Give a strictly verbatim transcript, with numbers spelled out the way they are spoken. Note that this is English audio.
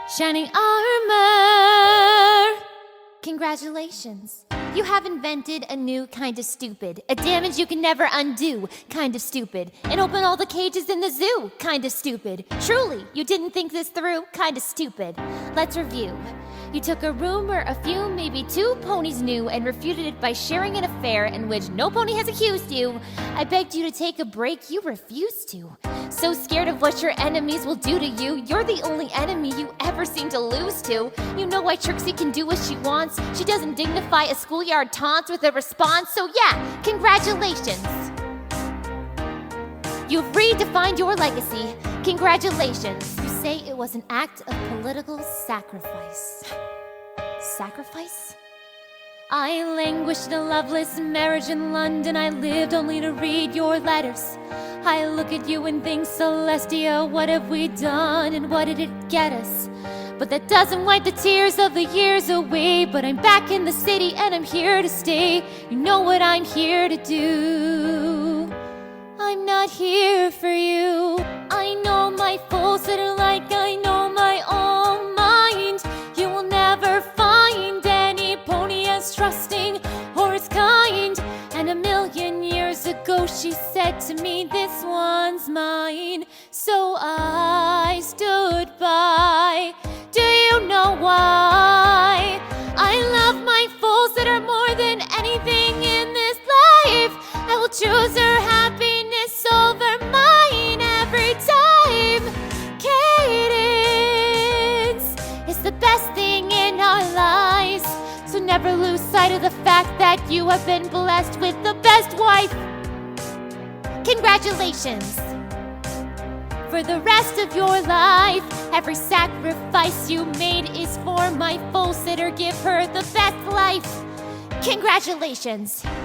Shining armor! Congratulations. You have invented a new kind of stupid. A damage you can never undo, kind of stupid. And open all the cages in the zoo, kind of stupid. Truly, you didn't think this through, kind of stupid. Let's review. You took a rumor a few, maybe two ponies knew and refuted it by sharing an affair in which no pony has accused you. I begged you to take a break, you refused to. So scared of what your enemies will do to you, you're the only enemy you ever seem to lose to. You know why Trixie can do what she wants. She doesn't dignify a schoolyard taunt with a response. So yeah, congratulations. You've redefined your legacy. Congratulations. You say it was an act of political sacrifice. Sacrifice? I languished in a loveless marriage in London. I lived only to read your letters. I look at you and think, Celestia, what have we done and what did it get us? But that doesn't wipe the tears of the years away. But I'm back in the city and I'm here to stay. You know what I'm here to do. I'm not here for you. I know my faults that are like I know my own mind. You will never find any pony as trusting or as kind. And a million years ago she said to me, this one's mine. So I stood by. Do you know why? I love my faults that are more than anything in this life. I will choose her happiness over mine every time. Cadence is the best thing in our lives. So never lose sight of the fact that you have been blessed with the best wife. Congratulations. For the rest of your life, every sacrifice you made is for my full sitter. Give her the best life. Congratulations.